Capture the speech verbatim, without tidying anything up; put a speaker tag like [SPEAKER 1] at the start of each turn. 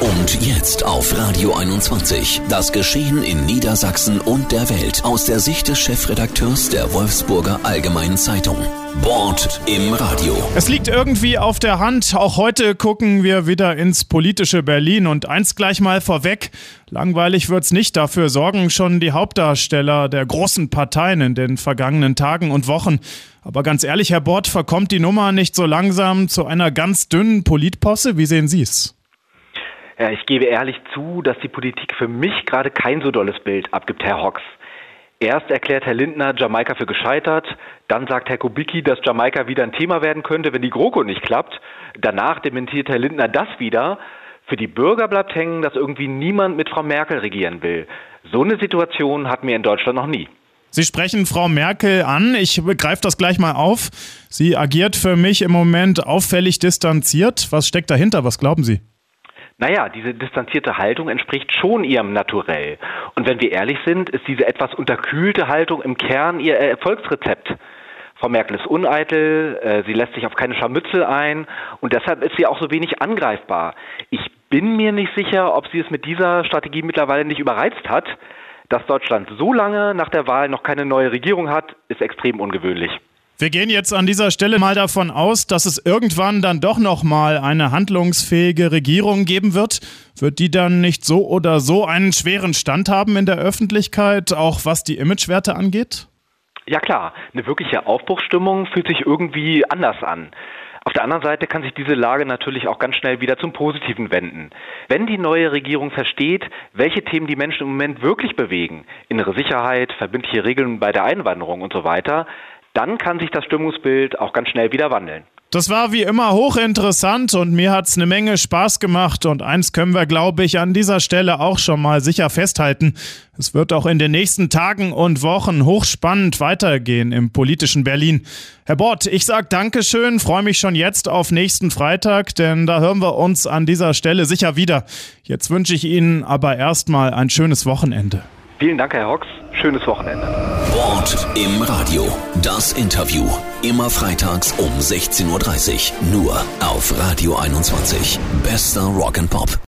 [SPEAKER 1] Und jetzt auf Radio einundzwanzig. Das Geschehen in Niedersachsen und der Welt aus der Sicht des Chefredakteurs der Wolfsburger Allgemeinen Zeitung. Bord im Radio.
[SPEAKER 2] Es liegt irgendwie auf der Hand. Auch heute gucken wir wieder ins politische Berlin. Und eins gleich mal vorweg. Langweilig wird's nicht. Dafür sorgen schon die Hauptdarsteller der großen Parteien in den vergangenen Tagen und Wochen. Aber ganz ehrlich, Herr Bord, verkommt die Nummer nicht so langsam zu einer ganz dünnen Politposse? Wie sehen Sie es?
[SPEAKER 3] Ja, ich gebe ehrlich zu, dass die Politik für mich gerade kein so dolles Bild abgibt, Herr Hocks. Erst erklärt Herr Lindner Jamaika für gescheitert, dann sagt Herr Kubicki, dass Jamaika wieder ein Thema werden könnte, wenn die GroKo nicht klappt. Danach dementiert Herr Lindner das wieder. Für die Bürger bleibt hängen, dass irgendwie niemand mit Frau Merkel regieren will. So eine Situation hatten wir in Deutschland noch nie.
[SPEAKER 2] Sie sprechen Frau Merkel an. Ich greife das gleich mal auf. Sie agiert für mich im Moment auffällig distanziert. Was steckt dahinter? Was glauben Sie?
[SPEAKER 3] Naja, diese distanzierte Haltung entspricht schon ihrem Naturell. Und wenn wir ehrlich sind, ist diese etwas unterkühlte Haltung im Kern ihr Erfolgsrezept. Frau Merkel ist uneitel, äh, sie lässt sich auf keine Scharmützel ein und deshalb ist sie auch so wenig angreifbar. Ich bin mir nicht sicher, ob sie es mit dieser Strategie mittlerweile nicht überreizt hat. Dass Deutschland so lange nach der Wahl noch keine neue Regierung hat, ist extrem ungewöhnlich.
[SPEAKER 2] Wir gehen jetzt an dieser Stelle mal davon aus, dass es irgendwann dann doch noch mal eine handlungsfähige Regierung geben wird. Wird die dann nicht so oder so einen schweren Stand haben in der Öffentlichkeit, auch was die Imagewerte angeht?
[SPEAKER 3] Ja klar, eine wirkliche Aufbruchsstimmung fühlt sich irgendwie anders an. Auf der anderen Seite kann sich diese Lage natürlich auch ganz schnell wieder zum Positiven wenden. Wenn die neue Regierung versteht, welche Themen die Menschen im Moment wirklich bewegen, innere Sicherheit, verbindliche Regeln bei der Einwanderung und so weiter, dann kann sich das Stimmungsbild auch ganz schnell wieder wandeln.
[SPEAKER 2] Das war wie immer hochinteressant und mir hat's eine Menge Spaß gemacht und eins können wir, glaube ich, an dieser Stelle auch schon mal sicher festhalten. Es wird auch in den nächsten Tagen und Wochen hochspannend weitergehen im politischen Berlin. Herr Bord, ich sag Dankeschön, freue mich schon jetzt auf nächsten Freitag, denn da hören wir uns an dieser Stelle sicher wieder. Jetzt wünsche ich Ihnen aber erstmal ein schönes Wochenende.
[SPEAKER 3] Vielen Dank, Herr Hocks. Schönes Wochenende.
[SPEAKER 1] Bord im Radio. Das Interview. Immer freitags um sechzehn Uhr dreißig. Nur auf Radio einundzwanzig. Bester Rock and Pop.